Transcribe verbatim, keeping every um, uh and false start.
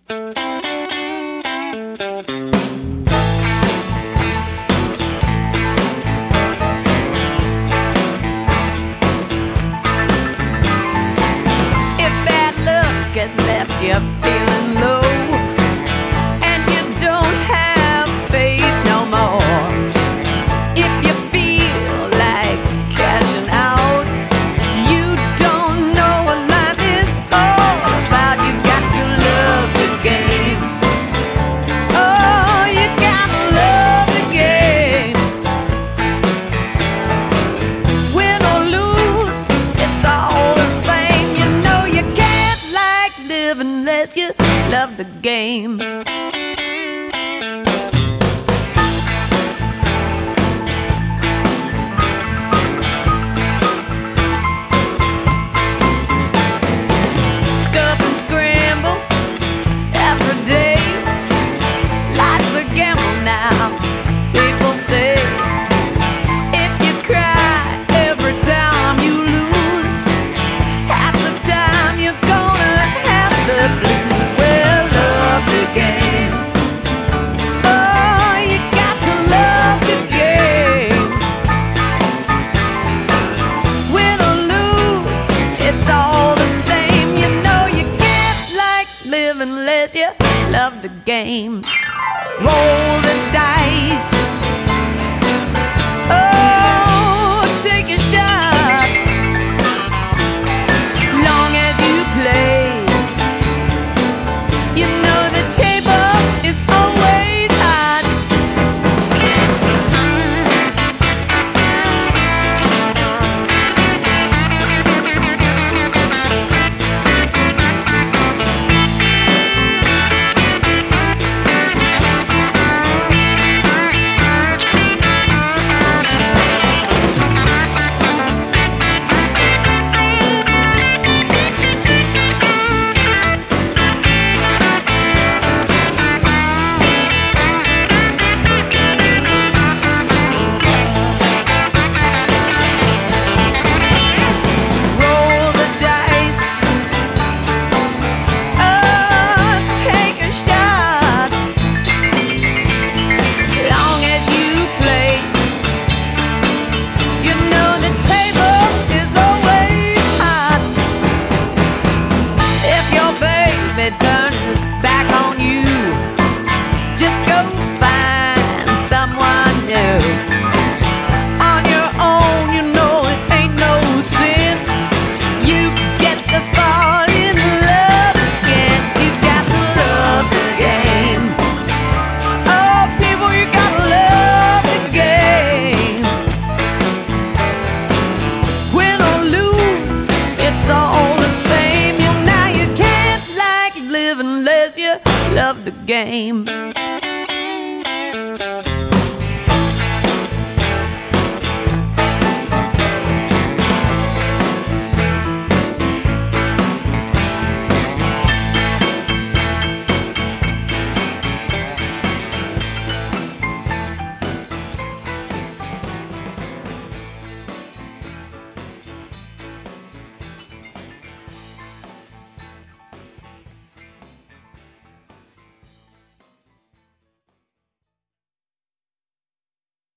Has left you feeling low, and you don't have faith no more. If you feel like cashing out, you don't know what life is all about. You got to love the game. Oh, you gotta love the game. Win or lose, it's all the same. You know you can't live unless you love the game. Scuff and scramble every day. Life's a gamble now, people say. If you cry every time you lose, half the time you're gonna have the blues. Well, love the game. Oh, you got to love the game. Win or lose, it's all the same. You know you can't like live unless you love the game. Roll the dice. Oh, take a shot. Long as you play, you know the table is always hot. Turn his back on you, just go find someone new. On your own, you know it ain't no sin. You get to fall in love again. You got to love the game. Oh, people, you gotta love the game. Win or lose, it's all the same. You now you can't live unless you love the game.